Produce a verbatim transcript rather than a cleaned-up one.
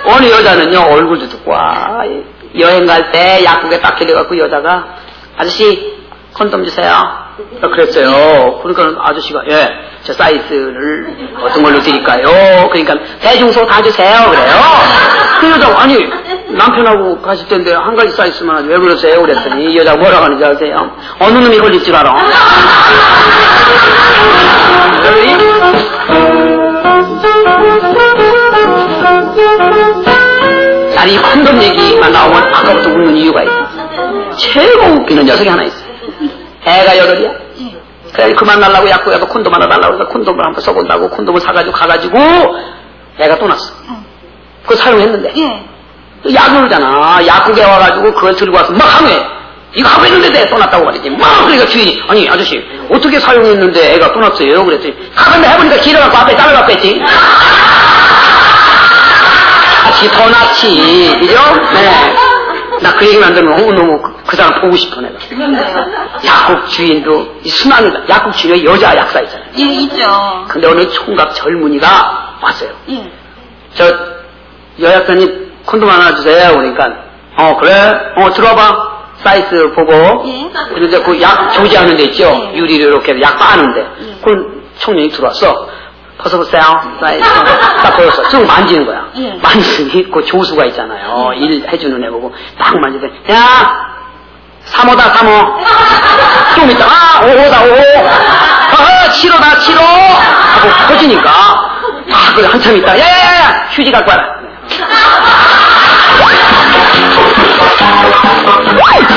어느 여자는요, 얼굴도 듣고, 와, 여행 갈 때 약국에 딱 길려갖고 여자가, 아저씨, 콘돔 주세요. 그랬어요. 그러니까 아저씨가, 예, 저 사이즈를 어떤 걸로 드릴까요? 그러니까, 대중소 다 주세요. 그래요. 그 여자가, 아니, 남편하고 가실 텐데 한 가지 사이즈만 하지 왜 그러세요? 그랬더니, 이 여자가 뭐라고 하는지 아세요? 어느 놈이 걸릴 줄 알아? 아니, 이 콘돔 얘기만 나오면 아까부터 웃는 이유가 있어. 최고 웃기는 녀석이 하나 있어. 애가 여덟이야. 그래 그만 날라고 약국에 가서 콘돔 하나 달라고 해서 콘돔을 한번 써본다고 콘돔을 사가지고 가가지고 애가 또 났어. 그거 사용했는데 약물이잖아. 약국에 와가지고 그걸 들고 와서 막 항해. 이거 하고 있는데 또 났다고 말이지. 막 그러니까 주인이 아니 아저씨 어떻게 사용했는데 애가 또 났어요? 그랬더니 가만히 해보니까 길어갖고 앞에 잘라갖고 했지. 같이 더 낫지. 그죠? 네. 나 그 얘기만 들으면 너무 그, 그 사람 보고 싶어 내가. 약국 주인도 순환이다. 약국 주인에 여자 약사 있잖아요. 예, 있죠. 근데 어느 총각 젊은이가 왔어요. 예. 저 여약사님 콘돔 하나 주세요. 그러니까 어 그래? 어 들어와봐. 사이즈 보고. 예. 그런데 그 약 조지하는 데 있죠. 예. 유리로 이렇게 약 빠는데. 예. 그럼 청년이 들어왔어. 벗어보세요. 사이즈. 딱 보였어. 쭉 만지는 거야. 예. 만지니 그 조수가 있잖아요. 예. 일 해주는 애 보고 딱 만지더니 야 삼호다 삼호. 좀 있다. 아 오호다 오호. 아 칠호다 칠호. 하고 커지니까 아 그래 한참 있다. 야야야야 휴지 갖고 와라.